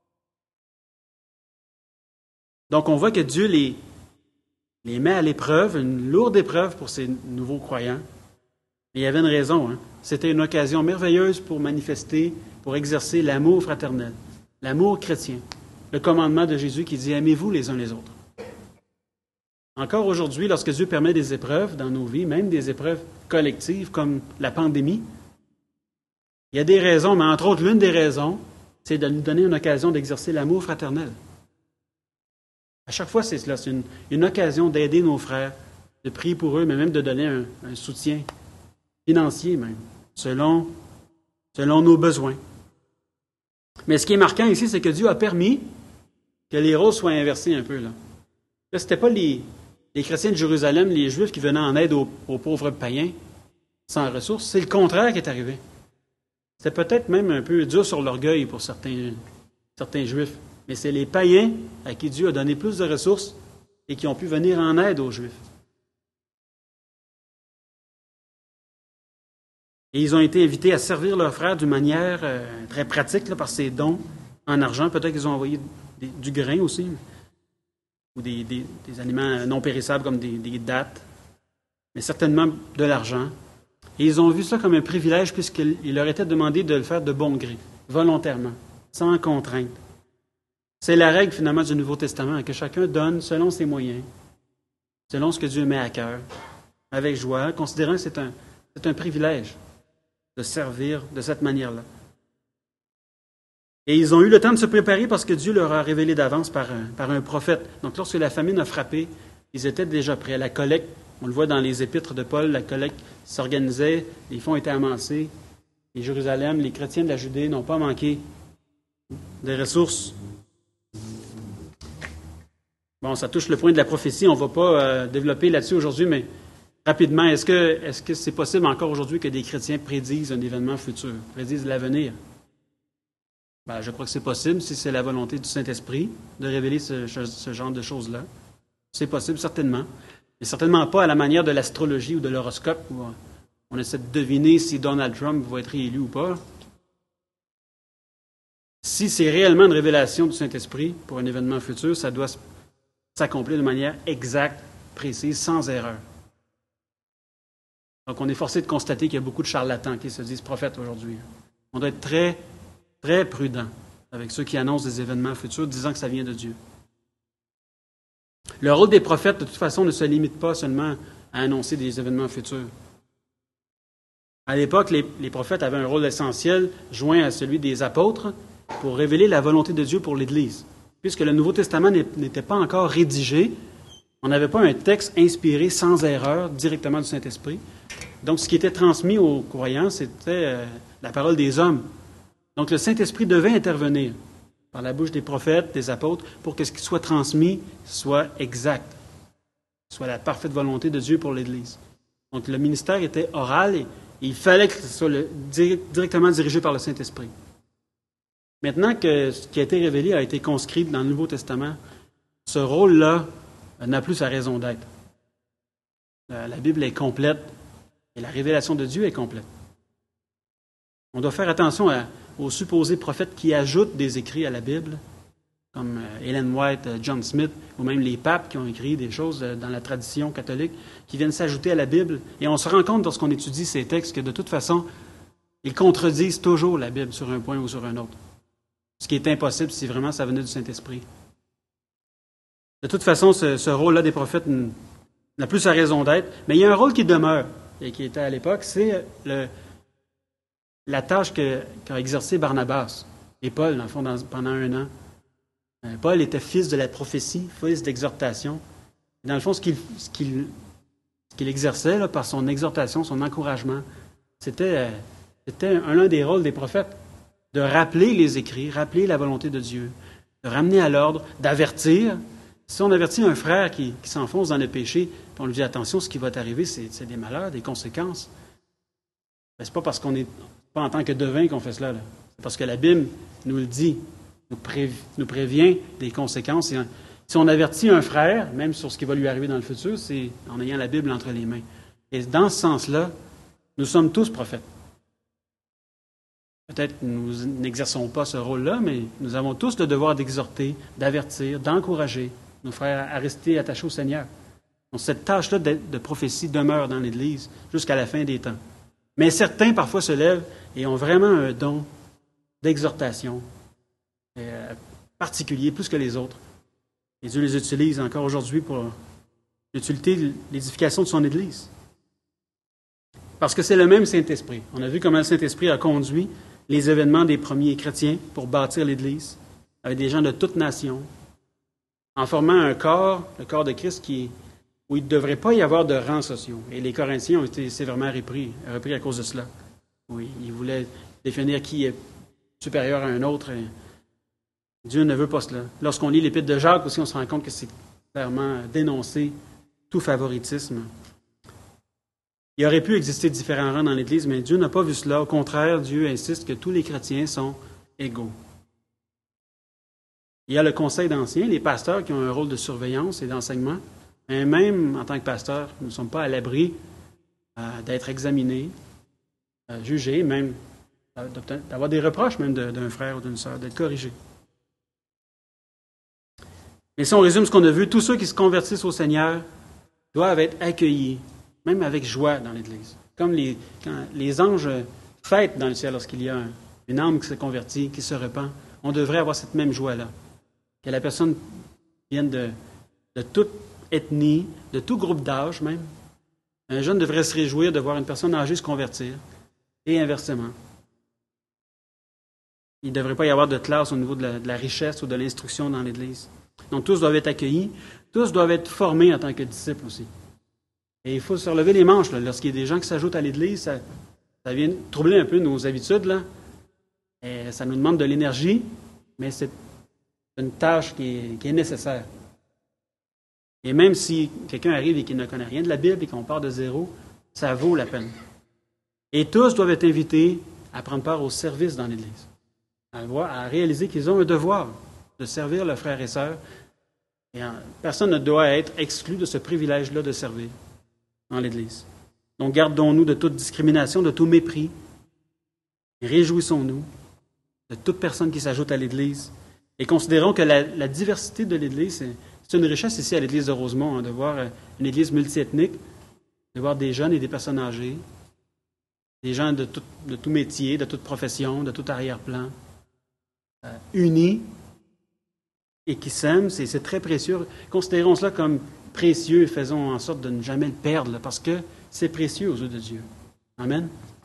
Donc, on voit que Dieu les, les met à l'épreuve, une lourde épreuve pour ces nouveaux croyants. Et il y avait une raison. Hein? C'était une occasion merveilleuse pour manifester, pour exercer l'amour fraternel, l'amour chrétien, le commandement de Jésus qui dit « Aimez-vous les uns les autres ». Encore aujourd'hui, lorsque Dieu permet des épreuves dans nos vies, même des épreuves collectives comme la pandémie, il y a des raisons, mais entre autres, l'une des raisons, c'est de nous donner une occasion d'exercer l'amour fraternel. À chaque fois, c'est cela, c'est une, une occasion d'aider nos frères, de prier pour eux, mais même de donner un, un soutien financier même, selon, selon nos besoins. Mais ce qui est marquant ici, c'est que Dieu a permis que les rôles soient inversés un peu. Là, là ce n'était pas les, les chrétiens de Jérusalem, les Juifs qui venaient en aide aux, aux pauvres païens sans ressources. C'est le contraire qui est arrivé. C'était peut-être même un peu dur sur l'orgueil pour certains, certains Juifs. Mais c'est les païens à qui Dieu a donné plus de ressources et qui ont pu venir en aide aux Juifs. Et ils ont été invités à servir leurs frères d'une manière euh, très pratique, là, par ces dons en argent. Peut-être qu'ils ont envoyé des, du grain aussi, ou des, des, des aliments non périssables comme des, des dattes, mais certainement de l'argent. Et ils ont vu ça comme un privilège puisqu'il leur était demandé de le faire de bon gré, volontairement, sans contrainte. C'est la règle finalement du Nouveau Testament, que chacun donne selon ses moyens, selon ce que Dieu met à cœur, avec joie, considérant que c'est un, c'est un privilège de servir de cette manière-là. Et ils ont eu le temps de se préparer parce que Dieu leur a révélé d'avance par un, par un prophète. Donc lorsque la famine a frappé, ils étaient déjà prêts. La collecte, on le voit dans les épîtres de Paul, la collecte s'organisait, les fonds étaient amassés. Et Jérusalem, les chrétiens de la Judée n'ont pas manqué de ressources. Bon, ça touche le point de la prophétie, on ne va pas euh, développer là-dessus aujourd'hui, mais rapidement, est-ce que, est-ce que c'est possible encore aujourd'hui que des chrétiens prédisent un événement futur, prédisent l'avenir? Ben, je crois que c'est possible si c'est la volonté du Saint-Esprit de révéler ce, ce genre de choses-là. C'est possible, certainement. Mais certainement pas à la manière de l'astrologie ou de l'horoscope où on essaie de deviner si Donald Trump va être réélu ou pas. Si c'est réellement une révélation du Saint-Esprit pour un événement futur, ça doit s'accomplir de manière exacte, précise, sans erreur. Donc, on est forcé de constater qu'il y a beaucoup de charlatans qui se disent prophètes aujourd'hui. On doit être très, très prudent avec ceux qui annoncent des événements futurs disant que ça vient de Dieu. Le rôle des prophètes, de toute façon, ne se limite pas seulement à annoncer des événements futurs. À l'époque, les, les prophètes avaient un rôle essentiel, joint à celui des apôtres, pour révéler la volonté de Dieu pour l'Église. Puisque le Nouveau Testament n'était pas encore rédigé, on n'avait pas un texte inspiré sans erreur directement du Saint-Esprit. Donc, ce qui était transmis aux croyants, c'était euh, la parole des hommes. Donc, le Saint-Esprit devait intervenir par la bouche des prophètes, des apôtres, pour que ce qui soit transmis soit exact, soit la parfaite volonté de Dieu pour l'Église. Donc, le ministère était oral et il fallait que ce soit le, directement dirigé par le Saint-Esprit. Maintenant que ce qui a été révélé a été conscrit dans le Nouveau Testament, ce rôle-là n'a plus sa raison d'être. La, la Bible est complète et la révélation de Dieu est complète. On doit faire attention à, aux supposés prophètes qui ajoutent des écrits à la Bible, comme Ellen White, John Smith, ou même les papes qui ont écrit des choses dans la tradition catholique, qui viennent s'ajouter à la Bible. Et on se rend compte, lorsqu'on étudie ces textes, que de toute façon, ils contredisent toujours la Bible sur un point ou sur un autre. Ce qui est impossible si vraiment ça venait du Saint-Esprit. De toute façon, ce, ce rôle-là des prophètes n'a plus sa raison d'être, mais il y a un rôle qui demeure, et qui était à l'époque, c'est le, la tâche que, qu'a exercée Barnabas et Paul, dans le fond, dans, pendant un an. Paul était fils de la prophétie, fils d'exhortation. Dans le fond, ce qu'il, ce qu'il, ce qu'il exerçait là, par son exhortation, son encouragement, c'était, c'était un, un des rôles des prophètes, de rappeler les écrits, rappeler la volonté de Dieu, de ramener à l'ordre, d'avertir. Si on avertit un frère qui, qui s'enfonce dans le péché, puis on lui dit attention, ce qui va t'arriver, c'est, c'est des malheurs, des conséquences. Ben, c'est pas parce qu'on est pas en tant que devin qu'on fait cela. Là. C'est parce que la Bible nous le dit, nous, pré, nous prévient des conséquences. Et si on avertit un frère, même sur ce qui va lui arriver dans le futur, c'est en ayant la Bible entre les mains. Et dans ce sens-là, nous sommes tous prophètes. Peut-être que nous n'exerçons pas ce rôle-là, mais nous avons tous le devoir d'exhorter, d'avertir, d'encourager nos frères à rester attachés au Seigneur. Donc, cette tâche-là de, de prophétie demeure dans l'Église jusqu'à la fin des temps. Mais certains, parfois, se lèvent et ont vraiment un don d'exhortation euh, particulier, plus que les autres. Et Dieu les utilise encore aujourd'hui pour l'utilité, l'édification de son Église. Parce que c'est le même Saint-Esprit. On a vu comment le Saint-Esprit a conduit les événements des premiers chrétiens pour bâtir l'Église, avec des gens de toutes nations, en formant un corps, le corps de Christ, qui, où il ne devrait pas y avoir de rangs sociaux. Et les Corinthiens ont été sévèrement repris, repris à cause de cela. Oui, ils voulaient définir qui est supérieur à un autre. Et Dieu ne veut pas cela. Lorsqu'on lit l'Épître de Jacques aussi, on se rend compte que c'est clairement dénoncé tout favoritisme. Il aurait pu exister différents rangs dans l'Église, mais Dieu n'a pas vu cela. Au contraire, Dieu insiste que tous les chrétiens sont égaux. Il y a le conseil d'anciens, les pasteurs qui ont un rôle de surveillance et d'enseignement. Mais même en tant que pasteur, nous ne sommes pas à l'abri euh, d'être examinés, euh, jugés, même euh, d'avoir des reproches même de, d'un frère ou d'une sœur, d'être corrigés. Mais si on résume ce qu'on a vu, tous ceux qui se convertissent au Seigneur doivent être accueillis, même avec joie dans l'Église. Comme les, quand les anges fêtent dans le ciel lorsqu'il y a un, une âme qui se convertit, qui se repent, on devrait avoir cette même joie-là. Que la personne vienne de, de toute ethnie, de tout groupe d'âge même. Un jeune devrait se réjouir de voir une personne âgée se convertir, et inversement. Il ne devrait pas y avoir de classe au niveau de la, de la richesse ou de l'instruction dans l'Église. Donc tous doivent être accueillis, tous doivent être formés en tant que disciples aussi. Et il faut se relever les manches. Là. Lorsqu'il y a des gens qui s'ajoutent à l'Église, ça, ça vient troubler un peu nos habitudes. Là. Et ça nous demande de l'énergie, mais c'est une tâche qui est, qui est nécessaire. Et même si quelqu'un arrive et qu'il ne connaît rien de la Bible et qu'on part de zéro, ça vaut la peine. Et tous doivent être invités à prendre part au service dans l'Église, à, voir, à réaliser qu'ils ont un devoir de servir leurs frères et sœurs. Et personne ne doit être exclu de ce privilège-là de servir dans l'Église. Donc gardons-nous de toute discrimination, de tout mépris. Et réjouissons-nous de toute personne qui s'ajoute à l'Église. Et considérons que la, la diversité de l'Église, c'est, c'est une richesse ici à l'Église de Rosemont, hein, de voir une Église multiethnique, de voir des jeunes et des personnes âgées, des gens de tout, de tout métier, de toute profession, de tout arrière-plan, euh, unis et qui sème, c'est, c'est très précieux. Considérons cela comme précieux et faisons en sorte de ne jamais le perdre, là, parce que c'est précieux aux yeux de Dieu. Amen.